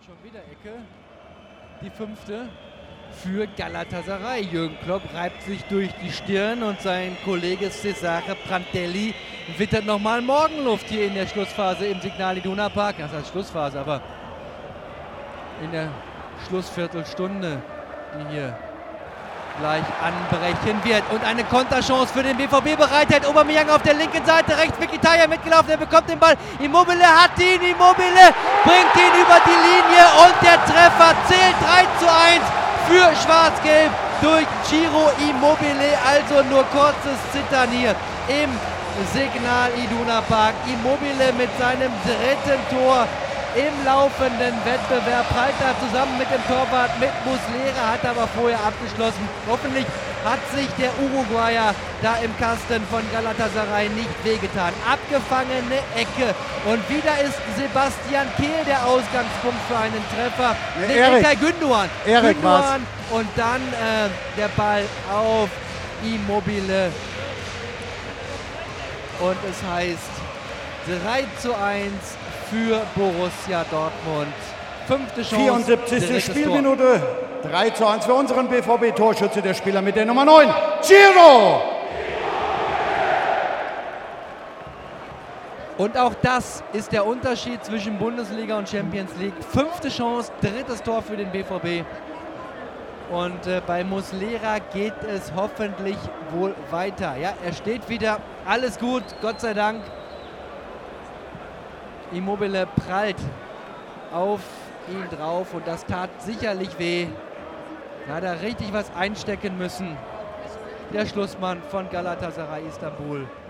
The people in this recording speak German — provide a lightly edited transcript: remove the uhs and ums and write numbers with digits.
Schon wieder Ecke. Die 5. für Galatasaray. Jürgen Klopp reibt sich durch die Stirn und sein Kollege Cesare Prandelli wittert nochmal Morgenluft hier in der Schlussphase im Signal Iduna Park. Das heißt Schlussphase, aber in der Schlussviertelstunde, die hier gleich anbrechen wird. Und eine Konterchance für den BVB bereitet. Aubameyang auf der linken Seite, rechts Mkhitaryan mitgelaufen, er bekommt den Ball. Immobile hat ihn, Immobile bringt ihn über die Linie und der Treffer zählt 3:1 für Schwarz-Gelb durch Ciro Immobile. Also nur kurzes Zittern hier im Signal Iduna Park. Immobile mit seinem 3. Tor im laufenden Wettbewerb, prallt da zusammen mit dem Torwart, mit Muslera, hat aber vorher abgeschlossen. Hoffentlich hat sich der Uruguayer da im Kasten von Galatasaray nicht wehgetan. Abgefangene Ecke und wieder ist Sebastian Kehl der Ausgangspunkt für einen Treffer. Erik Gündoğan und dann der Ball auf Immobile und es heißt 3:1 für Borussia Dortmund. 5. Chance. 74. Spielminute. 3:1 für unseren BVB-Torschütze, der Spieler mit der Nummer 9, Ciro. Und auch das ist der Unterschied zwischen Bundesliga und Champions League. 5. Chance, 3. Tor für den BVB. Und bei Muslera geht es hoffentlich wohl weiter. Ja, er steht wieder. Alles gut, Gott sei Dank. Immobile prallt auf ihn drauf und das tat sicherlich weh. Da hat er richtig was einstecken müssen. Der Schlussmann von Galatasaray Istanbul.